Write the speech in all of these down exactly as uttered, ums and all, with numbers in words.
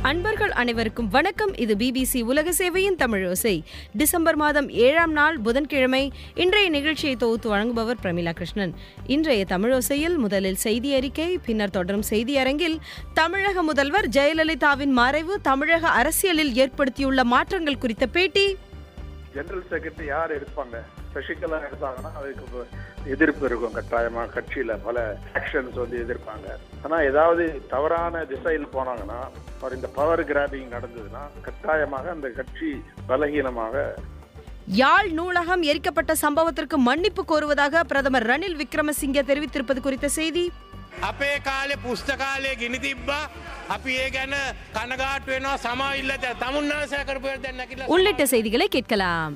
அன்பர்கள் அனைவருக்கும் வணக்கம். இது பிபிசி உலக சேவையின் தமிழோசை. டிசம்பர் மாதம் ஏழாம் நாள் புதன்கிழமை. இன்றைய நிகழ்ச்சியை தொகுத்து வழங்குபவர் பிரமிளா கிருஷ்ணன். இன்றைய தமிழோசையில் முதலில் செய்தி அறிக்கை, பின்னர் தொடரும் செய்தி அரங்கில் தமிழக முதல்வர் ஜெயலலிதாவின் மறைவு தமிழக அரசியலில் ஏற்படுத்தியுள்ள மாற்றங்கள் குறித்த பேட்டி. ஜெனரல் செக்ரட்டரி யார் இருப்பாங்க, சசிகலா எடுத்தாங்கன்னா அதுக்கு எதிர்ப்பு இருக்கும். கட்டாயமா கட்சியில பல ஆக்ஷன்ஸ் வந்து எதிர்ப்பாங்க. ஆனா ஏதாவது தவறான திசையில் போனாங்கன்னா, இந்த பவர் கிராபிங் நடந்ததுன்னா கட்டாயமாக அந்த கட்சி பலகீனமாக. யாழ் நூலகம் எரிக்கப்பட்ட சம்பவத்திற்கு மன்னிப்பு கோருவதாக பிரதமர் ரணில் விக்ரமசிங்கே தெரிவித்திருப்பது குறித்த செய்தி. අපේ කාලේ පුස්තකාලේ ගිනි තිබ්බා. අපි ඒ ගැන කනගාටු වෙනවා. සමාවිල්ල තමුන්නාසය කරපු දැන් නැකිලා உள்ளிட்ட செய்திகளை கேட்கலாம்.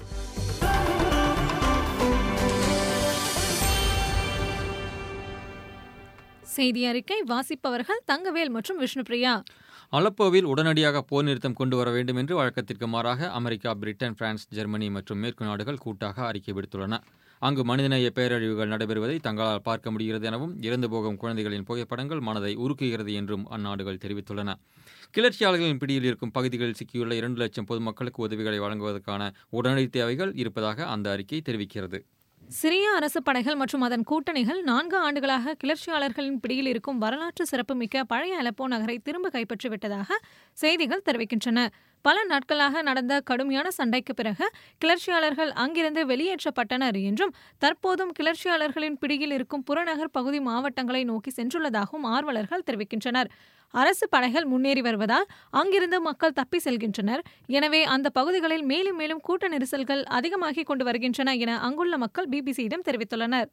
செய்தி அறிக்கை வாசிப்பவர்கள் தங்கவேல் மற்றும் விஷ்ணுபிரியா. அலப்போவில் உடனடியாக போர் நிறுத்தம் கொண்டு வர வேண்டும் என்று வழக்கத்திற்கு மாறாக அமெரிக்கா, பிரிட்டன், பிரான்ஸ், ஜெர்மனி மற்றும் மேற்கு நாடுகள் கூட்டாக அறிக்கை விடுத்துள்ளன. அங்கு மனிதநேய பேரழிவுகள் நடைபெறுவதை தங்களால் பார்க்க முடிகிறது எனவும் இறந்து போகும் குழந்தைகளின் புகைப்படங்கள் மனதை உருக்குகிறது என்றும் அந்நாடுகள் தெரிவித்துள்ளன. கிளர்ச்சியாளர்களின் பிடியில் இருக்கும் பகுதிகளில் சிக்கியுள்ள இரண்டு லட்சம் பொதுமக்களுக்கு உதவிகளை வழங்குவதற்கான உடனடி தேவைகள் இருப்பதாக அந்த அறிக்கை தெரிவிக்கிறது. சிரிய அரசு படைகள் மற்றும் அதன் கூட்டணிகள் நான்கு ஆண்டுகளாக கிளர்ச்சியாளர்களின் பிடியில் இருக்கும் வரலாற்று சிறப்புமிக்க பழைய அலப்போ நகரை திரும்ப கைப்பற்றிவிட்டதாக செய்திகள் தெரிவிக்கின்றன. பல நாட்களாக நடந்த கடுமையான சண்டைக்கு பிறகு கிளர்ச்சியாளர்கள் அங்கிருந்து வெளியேற்றப்பட்டனர் என்றும் தற்போதும் கிளர்ச்சியாளர்களின் பிடியில் இருக்கும் புறநகர் பகுதி மாவட்டங்களை நோக்கி சென்றுள்ளதாகவும் ஆர்வலர்கள் தெரிவிக்கின்றனர். அரசு படைகள் முன்னேறி வருவதால் அங்கிருந்து மக்கள் தப்பி செல்கின்றனர். எனவே அந்த பகுதிகளில் மேலும் மேலும் கூட்ட நெரிசல்கள் அதிகமாகிக் கொண்டு வருகின்றன என அங்குள்ள மக்கள் பிபிசியிடம் தெரிவித்துள்ளனர்.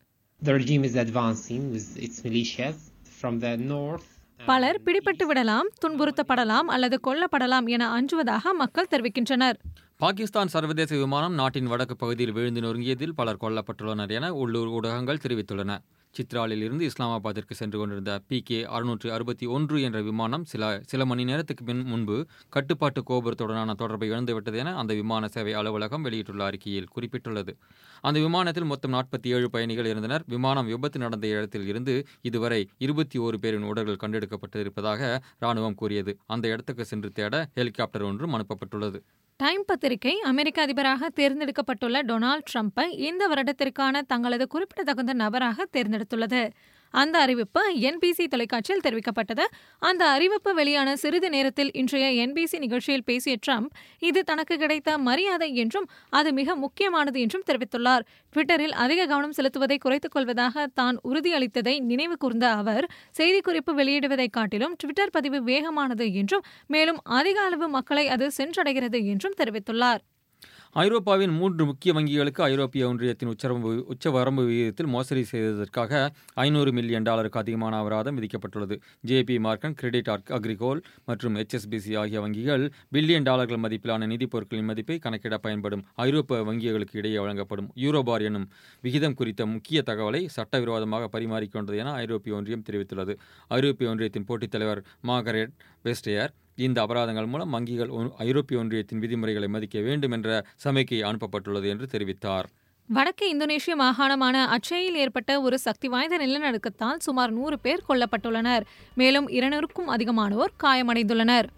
பலர் பிடிபட்டு விடலாம், துன்புறுத்தப்படலாம் அல்லது கொல்லப்படலாம் என அஞ்சுவதாக மக்கள் தெரிவிக்கின்றனர். பாகிஸ்தான் சர்வதேச விமானம் நாட்டின் வடக்கு பகுதியில் விழுந்து நொறுங்கியதில் பலர் கொல்லப்பட்டுள்ளனர் என உள்ளூர் ஊடகங்கள் தெரிவித்துள்ளன. சித்ராலில் இருந்து இஸ்லாமாபாத்திற்கு சென்று கொண்டிருந்த பி கே அறுநூற்று அறுபத்தி ஒன்று என்ற விமானம் சில சில மணி நேரத்துக்கு பின் முன்பு கட்டுப்பாட்டு கோபுரத்துடனான தொடர்பை இழந்துவிட்டது என அந்த விமான சேவை அலுவலகம் வெளியிட்டுள்ள அறிக்கையில் குறிப்பிட்டுள்ளது. அந்த விமானத்தில் மொத்தம் நாற்பத்தி ஏழு பயணிகள் இருந்தனர். விமானம் விபத்து நடந்த இடத்தில் இருந்து இதுவரை இருபத்தி ஓரு பேரின் உடல்கள் கண்டெடுக்கப்பட்டிருப்பதாக ராணுவம் கூறியது. அந்த இடத்துக்கு சென்று தேட ஹெலிகாப்டர் ஒன்றும் அனுப்பப்பட்டுள்ளது. டைம் பத்திரிகை அமெரிக்க அதிபராக தேர்ந்தெடுக்கப்பட்டுள்ள டொனால்ட் ட்ரம்பை இந்த வருடத்திற்கான தங்களது குறிப்பிடத்தகுந்த நபராக தேர்ந்தெடுத்துள்ளது. அந்த அறிவிப்பு என்பிசி தொலைக்காட்சியில் தெரிவிக்கப்பட்டது. அந்த அறிவிப்பு வெளியான சிறிது நேரத்தில் இன்றைய என்பிசி நிகழ்ச்சியில் பேசிய ட்ரம்ப் இது தனக்கு கிடைத்த மரியாதை என்றும் அது மிக முக்கியமானது என்றும் தெரிவித்துள்ளார். ட்விட்டரில் அதிக கவனம் செலுத்துவதை குறைத்துக் கொள்வதாக தான் உறுதியளித்ததை நினைவு கூர்ந்த அவர் செய்திக்குறிப்பு வெளியிடுவதை காட்டிலும் ட்விட்டர் பதிவு வேகமானது என்றும் மேலும் அதிக அளவு மக்களை அது சென்றடைகிறது என்றும் தெரிவித்துள்ளார். ஐரோப்பாவின் மூன்று முக்கிய வங்கிகளுக்கு ஐரோப்பிய ஒன்றியத்தின் உச்சவரம்பு உச்சவரம்பு விகிதத்தில் மோசடி செய்ததற்காக ஐநூறு மில்லியன் டாலருக்கு அதிகமான அபராதம் விதிக்கப்பட்டுள்ளது. ஜேபி மார்கன், கிரெடிட் அக்ரிகோல் மற்றும் எச்எஸ்பிசி ஆகிய வங்கிகள் பில்லியன் டாலர்கள் மதிப்பிலான நிதிப் பொருட்களின் மதிப்பை கணக்கிட பயன்படும் ஐரோப்பிய வங்கிகளுக்கு இடையே வழங்கப்படும் யூரோபார் எனும் விகிதம் குறித்த முக்கிய தகவலை சட்டவிரோதமாக பரிமாறிக்கொண்டது என ஐரோப்பிய ஒன்றியம் தெரிவித்துள்ளது. ஐரோப்பிய ஒன்றியத்தின் போட்டித் தலைவர் மார்கரெட் வெஸ்டேயர் இந்த அபராதங்கள் மூலம் வங்கிகள் ஐரோப்பிய ஒன்றியத்தின் விதிமுறைகளை மதிக்க வேண்டும் என்ற சமிக்கை அனுப்பப்பட்டுள்ளது என்று தெரிவித்தார். வடக்கு இந்தோனேஷிய மாகாணமான அச்சேயில் ஏற்பட்ட ஒரு சக்தி வாய்ந்த நிலநடுக்கத்தால் சுமார் நூறு பேர் கொல்லப்பட்டுள்ளனர். மேலும் இருநூறுக்கும் அதிகமானோர் காயமடைந்துள்ளனர்.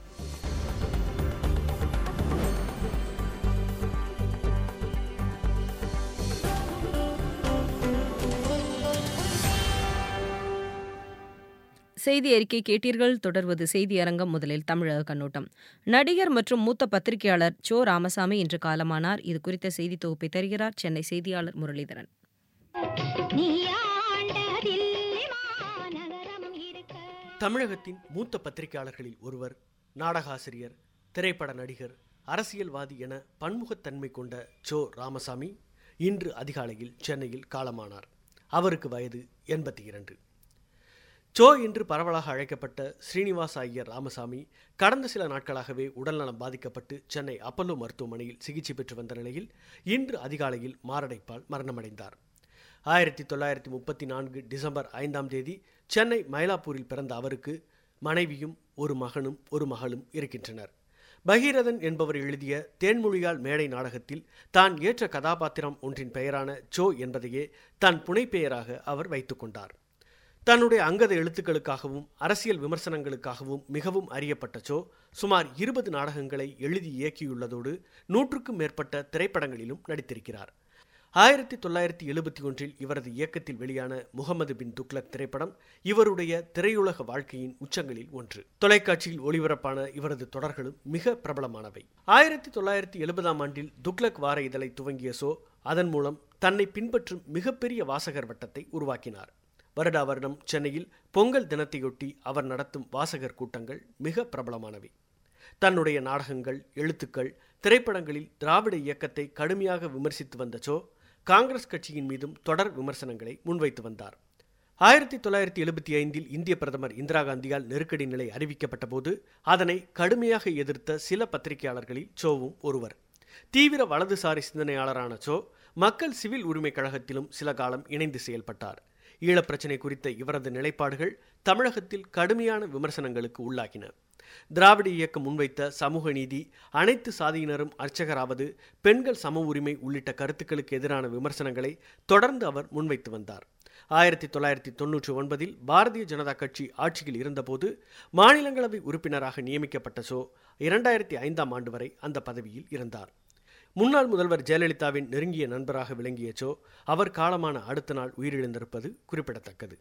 செய்தி அறிக்கை கேட்டீர்கள். தொடர்வது செய்தி அரங்கம். முதலில் தமிழக கண்ணோட்டம். நடிகர் மற்றும் மூத்த பத்திரிகையாளர் சோ ராமசாமி இன்று காலமானார். இது குறித்த செய்தி தொகுப்பை தருகிறார் சென்னை செய்தியாளர் முரளிதரன். தமிழகத்தின் மூத்த பத்திரிகையாளர்களில் ஒருவர், நாடகாசிரியர், திரைப்பட நடிகர், அரசியல்வாதி என பன்முகத்தன்மை கொண்ட சோ ராமசாமி இன்று அதிகாலையில் சென்னையில் காலமானார். அவருக்கு வயது எண்பத்தி இரண்டு. சோ என்று பரவலாக அழைக்கப்பட்ட ஸ்ரீனிவாச ஐயர் ராமசாமி கடந்த சில நாட்களாகவே உடல்நலம் பாதிக்கப்பட்டு சென்னை அப்பல்லோ மருத்துவமனையில் சிகிச்சை பெற்று வந்த நிலையில் இன்று அதிகாலையில் மாரடைப்பால் மரணமடைந்தார். ஆயிரத்தி தொள்ளாயிரத்தி முப்பத்தி நான்கு டிசம்பர் ஐந்தாம் தேதி சென்னை மயிலாப்பூரில் பிறந்த அவருக்கு மனைவியும் ஒரு மகனும் ஒரு மகளும் இருக்கின்றனர். பகீரதன் என்பவர் எழுதிய தேன்மொழியால் மேடை நாடகத்தில் தான் ஏற்ற கதாபாத்திரம் ஒன்றின் பெயரான சோ என்பதையே தன் புனைப்பெயராக அவர் வைத்துக் கொண்டார். தன்னுடைய அங்கத எழுத்துக்களுக்காகவும் அரசியல் விமர்சனங்களுக்காகவும் மிகவும் அறியப்பட்ட சோ சுமார் இருபது நாடகங்களை எழுதி இயக்கியுள்ளதோடு நூற்றுக்கும் மேற்பட்ட திரைப்படங்களிலும் நடித்திருக்கிறார். ஆயிரத்தி தொள்ளாயிரத்தி எழுபத்தி ஒன்றில் இவரது இயக்கத்தில் வெளியான முகமது பின் துக்ளக் திரைப்படம் இவருடைய திரையுலக வாழ்க்கையின் உச்சங்களில் ஒன்று. தொலைக்காட்சியில் ஒளிபரப்பான இவரது தொடர்களும் மிக பிரபலமானவை. ஆயிரத்தி தொள்ளாயிரத்தி எழுபதாம் ஆண்டில் துக்ளக் வார இதழை துவங்கிய சோ அதன் மூலம் தன்னை பின்பற்றும் மிகப்பெரிய வாசகர் வட்டத்தை உருவாக்கினார். வருடா வருடம் சென்னையில் பொங்கல் தினத்தையொட்டி அவர் நடத்தும் வாசகர் கூட்டங்கள் மிக பிரபலமானவை. தன்னுடைய நாடகங்கள், எழுத்துக்கள், திரைப்படங்களில் திராவிட இயக்கத்தை கடுமையாக விமர்சித்து வந்த சோ காங்கிரஸ் கட்சியின் மீதும் தொடர் விமர்சனங்களை முன்வைத்து வந்தார். ஆயிரத்தி தொள்ளாயிரத்தி எழுபத்தி ஐந்தில் இந்திய பிரதமர் இந்திரா காந்தியால் நெருக்கடி நிலை அறிவிக்கப்பட்ட போது அதனை கடுமையாக எதிர்த்த சில பத்திரிகையாளர்களில் சோவும் ஒருவர். தீவிர வலதுசாரி சிந்தனையாளரான சோ மக்கள் சிவில் உரிமை கழகத்திலும் சில காலம் இணைந்து செயல்பட்டார். ஈழப் பிரச்சினை குறித்த இவரது நிலைப்பாடுகள் தமிழகத்தில் கடுமையான விமர்சனங்களுக்கு உள்ளாகின. திராவிட இயக்கம் முன்வைத்த சமூக நீதி, அனைத்து சாதியினரும் அர்ச்சகராவது, பெண்கள் சம உரிமை உள்ளிட்ட கருத்துக்களுக்கு எதிரான விமர்சனங்களை தொடர்ந்து அவர் முன்வைத்து வந்தார். ஆயிரத்தி தொள்ளாயிரத்தி தொன்னூற்றி ஒன்பதில் பாரதிய ஜனதா கட்சி ஆட்சியில் இருந்தபோது மாநிலங்களவை உறுப்பினராக நியமிக்கப்பட்ட சோ இரண்டாயிரத்தி ஐந்தாம் ஆண்டு வரை அந்த பதவியில் இருந்தார். முன்னாள் முதல்வர் ஜெயலலிதாவின் நெருங்கிய நண்பராக விளங்கிய சோ அவர் காலமான அடுத்த நாள் உயிரிழந்திருப்பது குறிப்பிடத்தக்கது.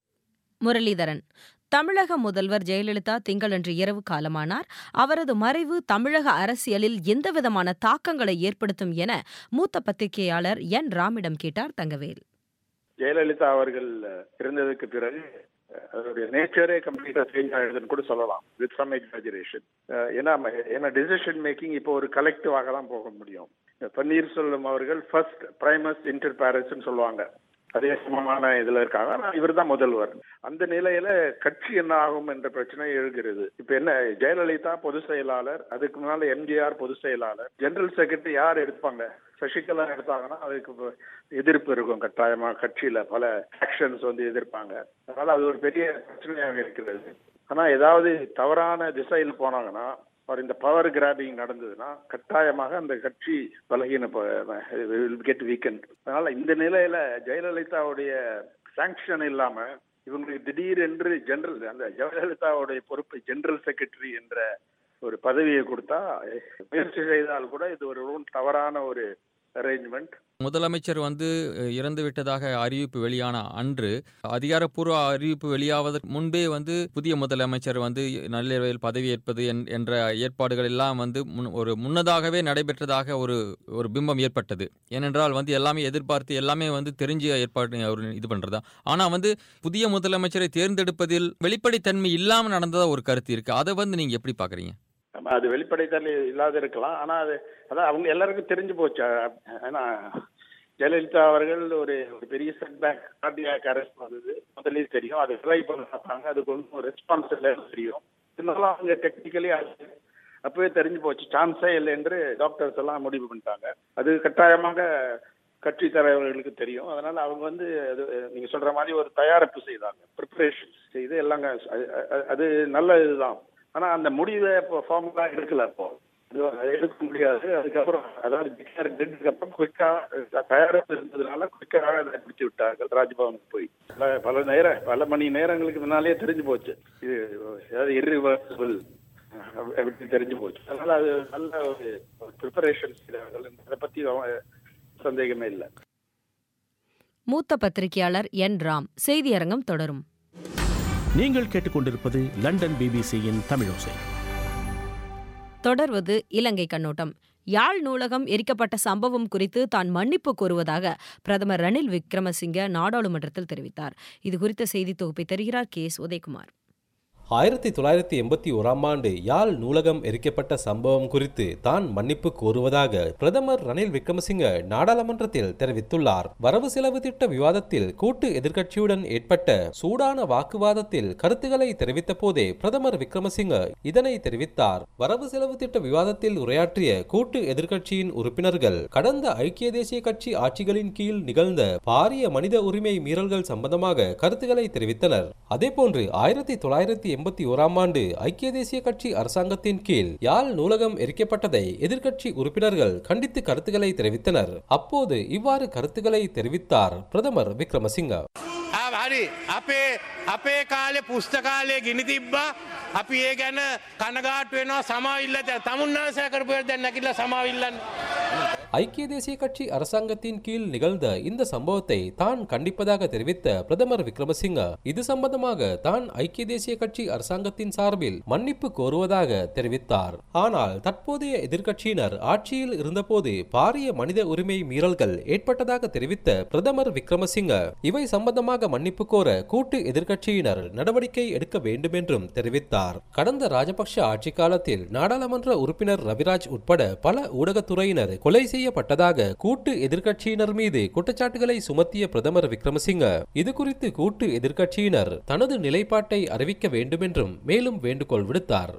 முரளிதரன். தமிழக முதல்வர் ஜெயலலிதா திங்களன்று இரவு காலமானார். அவரது மறைவு தமிழக அரசியலில் எந்தவிதமான தாக்கங்களை ஏற்படுத்தும் என மூத்த பத்திரிகையாளர் என் ராமிடம் கேட்டார் தங்கவேல். ஜெயலலிதா அவர்கள் இருந்ததுக்கு பிறகு அதோடைய நேச்சரே கம்ப்ளீட்டா சேஞ்ச் ஆயிடுதுன்னு கூட சொல்லலாம், வித் சம் எக்ஸாஜரேஷன். ஏன்னா ஏன்னா டிசிஷன் மேக்கிங் இப்போ ஒரு கலெக்டிவாக தான் போக முடியும். பன்னீர்செல்வம் அவர்கள் ஃபர்ஸ்ட் பிரைமஸ் இன்டர் பாரிஸ்ன்னு சொல்லுவாங்க, அதே சமமான இதுல இருக்காங்க. ஆனா இவர் தான் முதல்வர். அந்த நிலையில கட்சி என்ன ஆகும் என்ற பிரச்சனை எழுகிறது. இப்ப என்ன, ஜெயலலிதா பொதுச் செயலாளர், அதுக்கு முன்னால எம்ஜிஆர் பொதுச் செயலாளர், ஜெனரல் செக்ரட்டரி யார் எடுப்பாங்க? சசிகலா எடுத்தாங்கன்னா அதுக்கு எதிர்ப்பு இருக்கும் கட்டாயமா. கட்சியில பல ஆக்ஷன்ஸ் வந்து எதிர்ப்பாங்க. அதனால அது ஒரு பெரிய பிரச்சனையாக இருக்கிறது. ஆனா ஏதாவது தவறான திசையில் போனாங்கன்னா, இந்த பவர் கிராபிங் நடந்ததுன்னா கட்டாயமாக அந்த கட்சி பலகீன கெட் வீக்கெண்ட். அதனால இந்த நிலையில ஜெயலலிதாவுடைய சாங்ஷன் இல்லாம இவங்களுக்கு திடீரென்று ஜெனரல் அந்த ஜெயலலிதாவுடைய பொறுப்பை ஜெனரல் செக்ரட்டரி என்ற ஒரு பதவியை கொடுத்தா முயற்சி செய்தால் கூட இது ஒரு தவறான ஒரு அரேஞ்ச்மெண்ட். முதலமைச்சர் வந்து இறந்து விட்டதாக அறிவிப்பு வெளியான அன்று அதிகாரப்பூர்வ அறிவிப்பு வெளியாவதற்கு முன்பே வந்து புதிய முதலமைச்சர் வந்து நள்ளிரவில் பதவியேற்பது என்ற ஏற்பாடுகள் எல்லாம் வந்து ஒரு முன்னதாகவே நடைபெற்றதாக ஒரு ஒரு பிம்பம் ஏற்பட்டது. ஏனென்றால் வந்து எல்லாமே எதிர்பார்த்து எல்லாமே வந்து தெரிஞ்ச ஏற்பாடு அவர் இது பண்றதா. ஆனா வந்து புதிய முதலமைச்சரை தேர்ந்தெடுப்பதில் வெளிப்படைத்தன்மை இல்லாமல் நடந்ததா ஒரு கருத்து இருக்கு. அதை வந்து நீங்க எப்படி பாக்குறீங்க? அது வெளிப்படைத்தன்மை இல்லாத இருக்கலாம். ஆனா அது அதான் அவங்க எல்லாருக்கும் தெரிஞ்சு போச்சு. ஏன்னா ஜெயலலிதா அவர்கள் ஒரு ஒரு பெரிய செட்பேக் கார்டியாக் அரெஸ்ட் வந்தது முதலே தெரியும். அதை ட்ரை பண்ண பார்த்தாங்க, அதுக்கு ஒன்றும் ரெஸ்பான்ஸ் இல்லைன்னு தெரியும். இருந்தாலும் அவங்க டெக்னிக்கலி அது அப்பவே தெரிஞ்சு போச்சு, சான்ஸே இல்லை என்று டாக்டர்ஸ் எல்லாம் முடிவு பண்ணிட்டாங்க. அது கட்டாயமாக கட்சி தலைவர்களுக்கு தெரியும். அதனால அவங்க வந்து அது நீங்க சொல்ற மாதிரி ஒரு தயாரிப்பு செய்தாங்க, ப்ரிப்பரேஷன் செய்து எல்லாங்க. அது நல்ல இதுதான். ஆனா அந்த முடிவை இப்போ ஃபார்முலா எடுக்கல, அப்போ எடுக்க முடியாது. அதுக்கப்புறம் அதாவது அப்புறம் குயிக்கா தயாரிப்பு இருந்ததுனால குயிக்காக அதை பிடிச்சு விட்டார்கள். ராஜ்பவனுக்கு போய் பல பல நேரம் பல மணி நேரங்களுக்கு முன்னாலே தெரிஞ்சு போச்சு, இது ஏதாவது இர்ரிவர்சிபிள் அப்படி தெரிஞ்சு போச்சு. அதனால அது நல்ல ஒரு ப்ரிப்பரேஷன் செய்தார்கள், அதை பத்தி சந்தேகமே இல்லை. மூத்த பத்திரிகையாளர் என் ராம். செய்தியரங்கம் தொடரும். நீங்கள் கேட்டுக்கொண்டிருப்பது லண்டன் பிபிசியின் தமிழோசை. தொடர்வது இலங்கை கண்ணோட்டம். யாழ் நூலகம் எரிக்கப்பட்ட சம்பவம் குறித்து தான் மன்னிப்பு கோருவதாக பிரதமர் ரணில் விக்ரமசிங்க நாடாளுமன்றத்தில் தெரிவித்தார். இதுகுறித்த செய்தி தொகுப்பை தருகிறார் கே எஸ் உதயகுமார். ஆயிரத்தி தொள்ளாயிரத்தி எண்பத்தி ஓராம் ஆண்டு யாழ் நூலகம் எரிக்கப்பட்ட சம்பவம் குறித்து தான் மன்னிப்பு கோருவதாக பிரதமர் ரணில் விக்ரமசிங்க நாடாளுமன்றத்தில் தெரிவித்துள்ளார். வரவு செலவு திட்ட விவாதத்தில் கூட்டு எதிர்க்கட்சியுடன் ஏற்பட்ட சூடான வாக்குவாதத்தில் கருத்துக்களை தெரிவித்த போதே பிரதமர் விக்ரமசிங்க இதனை தெரிவித்தார். வரவு செலவு திட்ட விவாதத்தில் உரையாற்றிய கூட்டு எதிர்க்கட்சியின் உறுப்பினர்கள் கடந்த ஐக்கிய தேசிய கட்சி ஆட்சிகளின் கீழ் நிகழ்ந்த பாரிய மனித உரிமை மீறல்கள் சம்பந்தமாக கருத்துக்களை தெரிவித்தனர். அதேபோன்று ஆயிரத்தி தொள்ளாயிரத்தி எண்பத்தி ஓராம் ஆண்டு ஐக்கிய தேசிய கட்சி அரசாங்கத்தின் கீழ் யாழ் நூலகம் எரிக்கப்பட்டதை எதிர்க்கட்சி உறுப்பினர்கள் கண்டித்து கருத்துக்களை தெரிவித்தனர். அப்போது இவ்வாறு கருத்துக்களை தெரிவித்தார் பிரதமர் விக்ரமசிங்க. හරි අපේ අපේ කාලේ පුස්තකාලේ ගිනි තිබ්බා අපි ඒ ගැන කනගාටු වෙනවා සමාවිල්ල තමුන්නාසය කරපු දැන් නැගිටලා සමාවිල්ලන්න. ஐக்கிய தேசிய கட்சி அரசாங்கத்தின் கீழ் நிகழ்ந்த இந்த சம்பவத்தை தான் கண்டிப்பதாக தெரிவித்த பிரதமர் விக்ரமசிங்க இது சம்பந்தமாக தான் ஐக்கிய தேசிய கட்சி அரசாங்கத்தின் சார்பில் மன்னிப்பு கோருவதாக தெரிவித்தார். ஆனால் தற்போதைய எதிர்க்கட்சியினர் ஆட்சியில் இருந்தபோது பாரிய மனித உரிமை மீறல்கள் ஏற்பட்டதாக தெரிவித்த பிரதமர் விக்ரமசிங்க இவை சம்பந்தமாக மன்னிப்பு கோர கூட்டு எதிர்க்கட்சியினர் நடவடிக்கை எடுக்க வேண்டும் என்றும் தெரிவித்தார். கடந்த ராஜபக்ஷ ஆட்சி காலத்தில் நாடாளுமன்ற உறுப்பினர் ரவிராஜ் உட்பட பல ஊடகத்துறையினர் கொலை செய்யப்பட்டதாக கூட்டு எதிர்க்கட்சியினர் மீது குற்றச்சாட்டுகளை சுமத்திய பிரதமர் விக்ரமசிங்க இது குறித்து கூட்டு எதிர்க்கட்சியினர் தனது நிலைப்பாட்டை அறிவிக்க வேண்டும் என்றும் மேலும் வேண்டுகோள் விடுத்தார்.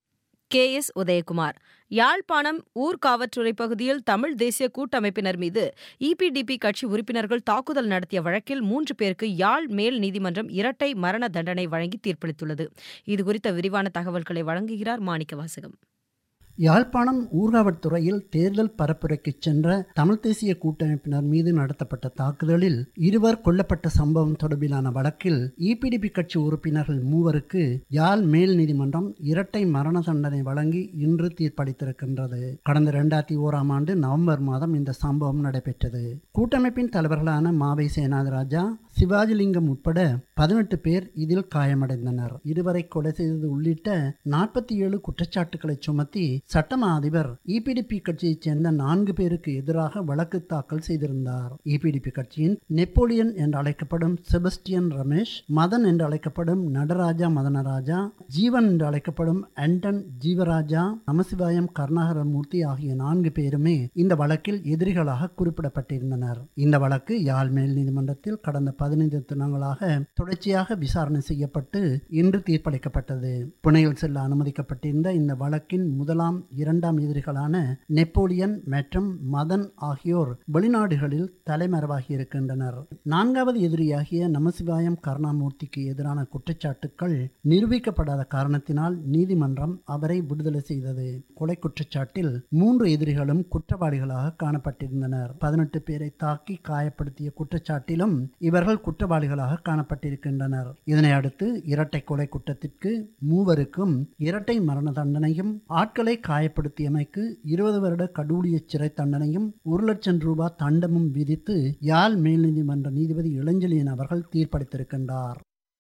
கே எஸ் உதயகுமார் யாழ்ப்பாணம் ஊர்காவற்றுறை பகுதியில் தமிழ் தேசிய கூட்டமைப்பினர் மீது இபிடிபி கட்சி உறுப்பினர்கள் தாக்குதல் நடத்திய வழக்கில் மூன்று பேருக்கு யாழ் மேல் நீதிமன்றம் இரட்டை மரண தண்டனை வழங்கி தீர்ப்பளித்துள்ளது. இதுகுறித்த விரிவான தகவல்களை வழங்குகிறார் மாணிக்கவாசகம். யாழ்ப்பாணம் ஊர்காவற்துறையில் தேர்தல் பரப்புரைக்கு சென்ற தமிழ் தேசிய கூட்டமைப்பினர் மீது நடத்தப்பட்ட தாக்குதலில் இருவர் கொல்லப்பட்ட சம்பவம் தொடர்பிலான வழக்கில் இபிடிபி கட்சி உறுப்பினர்கள் மூவருக்கு யாழ் மேல் நீதிமன்றம் இரட்டை மரண தண்டனை வழங்கி இன்று தீர்ப்பளித்திருக்கின்றது. கடந்த இரண்டாயிரத்தி ஓராம் ஆண்டு நவம்பர் மாதம் இந்த சம்பவம் நடைபெற்றது. கூட்டமைப்பின் தலைவர்களான மாவை சேனாதிராஜா, சிவாஜிலிங்கம் உட்பட பதினெட்டு பேர் இதில் காயமடைந்தனர். இருவரை கொலை செய்தது உள்ளிட்ட நாற்பத்தி ஏழு குற்றச்சாட்டுகளை சுமத்தி சட்டமா அதிபர் இபிடிபி கட்சியைச் சேர்ந்த நான்கு பேருக்கு எதிராக வழக்கு தாக்கல் செய்திருந்தார். இபிடிபி கட்சியின் நெப்போலியன் என்று அழைக்கப்படும் செபஸ்டியன் ரமேஷ், மதன் என்று அழைக்கப்படும் நடராஜா மதனராஜா, ஜீவன் என்று அழைக்கப்படும் ஆண்டன் ஜீவராஜா, நமசிவாயம் கருணாகரமூர்த்தி ஆகிய நான்கு பேருமே இந்த வழக்கில் எதிரிகளாக குறிப்பிடப்பட்டிருந்தனர். இந்த வழக்கு யாழ் மேல் நீதிமன்றத்தில் கடந்த பதினைந்து தினங்களாக தொடர்ச்சியாக விசாரணை செய்யப்பட்டு இன்று தீர்ப்பளிக்கப்பட்டது. புனேயில் செல்ல அனுமதிக்கப்பட்டிருந்த இந்த வழக்கின் முதலாம் இரண்டாம் எதிரிகளான நெப்போலியன் மற்றும் மதன் ஆகியோர் வெளிநாடுகளில் தலைமறைவாகி இருக்கின்றனர். நான்காவது எதிரியாகிய நமசிவாயம் கருணாமூர்த்திக்கு எதிரான குற்றச்சாட்டுக்கள் நிரூபிக்கப்படாத காரணத்தினால் நீதிமன்றம் அவரை விடுதலை செய்தது. கொலை குற்றச்சாட்டில் மூன்று எதிரிகளும் குற்றவாளிகளாக காணப்பட்டிருந்தனர். பதினெட்டு பேரை தாக்கி காயப்படுத்திய குற்றச்சாட்டிலும் இவர்கள் குற்றவாளிகளாக காணப்பட்டிருக்கின்றனர். இதனை அடுத்து இரட்டை கொலை குற்றத்திற்கு மூவருக்கும் இரட்டை மரண தண்டனையும், ஆட்களை காயப்படுத்தியமைக்கு இருபது வருட கடூழிய சிறை தண்டனையும் ஒரு லட்சம் ரூபாய் தண்டமும் விதித்து யாழ் மேல் நீதிமன்ற நீதிபதி இளஞ்செழியன் அவர்கள் தீர்ப்பளித்திருக்கின்றார்.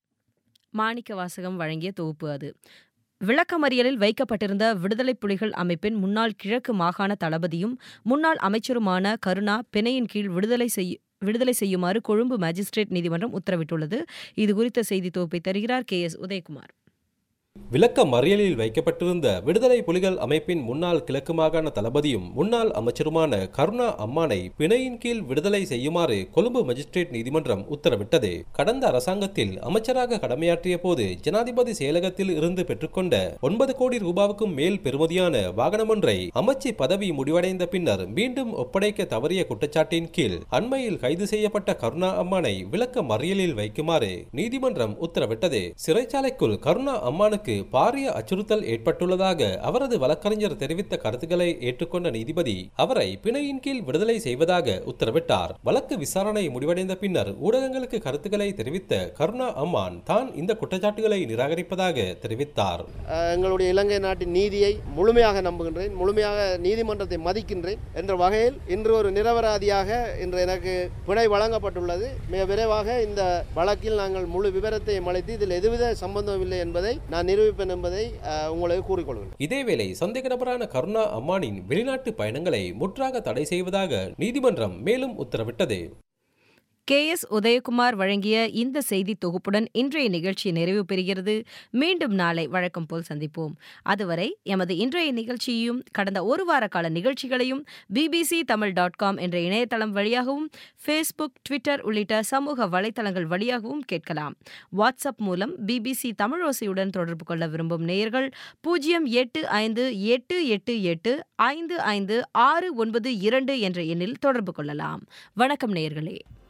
மாணிக்க வாசகம் வழங்கிய தொகுப்பு அது. விளக்கமறியலில் வைக்கப்பட்டிருந்த விடுதலை புலிகள் அமைப்பின் முன்னாள் கிழக்கு மாகாண தளபதியும் முன்னாள் அமைச்சருமான கருணா பிணையின் கீழ் விடுதலை செய்ய விடுதலை செய்யுமாறு கொழும்பு மேஜிஸ்ட்ரேட் நீதிமன்றம் உத்தரவிட்டுள்ளது. இதுகுறித்த செய்தி தொகுப்பை தருகிறார் கே எஸ் உதயகுமார். விளக்க மறியலில் வைக்கப்பட்டிருந்த விடுதலை புலிகள் அமைப்பின் முன்னாள் கிழக்கு மாகாண தளபதியும் முன்னாள் அமைச்சருமான கருணா அம்மானை பிணையின் கீழ் விடுதலை செய்யுமாறு கொழும்பு மஜிஸ்ட்ரேட் நீதிமன்றம் உத்தரவிட்டது. கடந்த அரசாங்கத்தில் அமைச்சராக கடமையாற்றிய போது ஜனாதிபதி செயலகத்தில் இருந்து பெற்றுக்கொண்ட ஒன்பது கோடி ரூபாவுக்கும் மேல் பெறுமதியான வாகனம் ஒன்றை அமைச்சு பதவி முடிவடைந்த பின்னர் மீண்டும் ஒப்படைக்க தவறிய குற்றச்சாட்டின் கீழ் அண்மையில் கைது செய்யப்பட்ட கருணா அம்மானை விளக்க மறியலில் வைக்குமாறு நீதிமன்றம் உத்தரவிட்டது. சிறைச்சாலைக்குள் கருணா அம்மானுக்கு பாரிய அச்சுறுத்தல் ஏற்பட்டுள்ளதாக அவரது வழக்கறிஞர் தெரிவித்த கருத்துக்களை ஏற்றுக்கொண்ட நீதிபதி அவரை பிணையின் கீழ் விடுதலை செய்வதாக உத்தரவிட்டார். வழக்கு விசாரணை முடிவடைந்த பின்னர் ஊடகங்களுக்கு கருத்துக்களை தெரிவித்த கருணா அம்மான் தான் இந்த குற்றச்சாட்டுகளை நிராகரிப்பதாக தெரிவித்தார். எங்களுடைய இலங்கை நாட்டின் நீதியை முழுமையாக நம்புகின்றேன், முழுமையாக நீதிமன்றத்தை மதிக்கின்றேன் என்ற வகையில் இன்று ஒரு நிரபராதியாக இன்று எனக்கு பிணை வழங்கப்பட்டுள்ளது. மிக விரைவாக இந்த வழக்கில் நாங்கள் முழு விவரத்தை அளித்து இதில் எதுவித சம்பந்தம் இல்லை என்பதை நான் நிரூபிப்பேன் என்பதை உங்களுக்கு கூறிக்கொள்கிறேன். இதேவேளை சந்தேக நபரான கருணா அம்மானின் வெளிநாட்டு பயணங்களை முற்றாக தடை செய்வதாக நீதிமன்றம் மேலும் உத்தரவிட்டது. கே எஸ் உதயகுமார் வழங்கிய இந்த செய்தி தொகுப்புடன் இன்றைய நிகழ்ச்சி நிறைவு பெறுகிறது. மீண்டும் நாளை வழக்கம் போல் சந்திப்போம். அதுவரை எமது இன்றைய நிகழ்ச்சியையும் கடந்த ஒரு வார கால நிகழ்ச்சிகளையும் பிபிசி தமிழ் டாட் காம் என்ற இணையதளம் வழியாகவும் ஃபேஸ்புக், ட்விட்டர் உள்ளிட்ட சமூக வலைதளங்கள் வழியாகவும் கேட்கலாம். வாட்ஸ்அப் மூலம் பிபிசி தமிழோசையுடன் தொடர்பு கொள்ள விரும்பும் நேயர்கள் பூஜ்ஜியம் எட்டு ஐந்து எட்டு எட்டு எட்டு ஐந்து ஐந்து ஆறு ஒன்பது இரண்டு என்ற எண்ணில் தொடர்பு கொள்ளலாம். வணக்கம் நேயர்களே.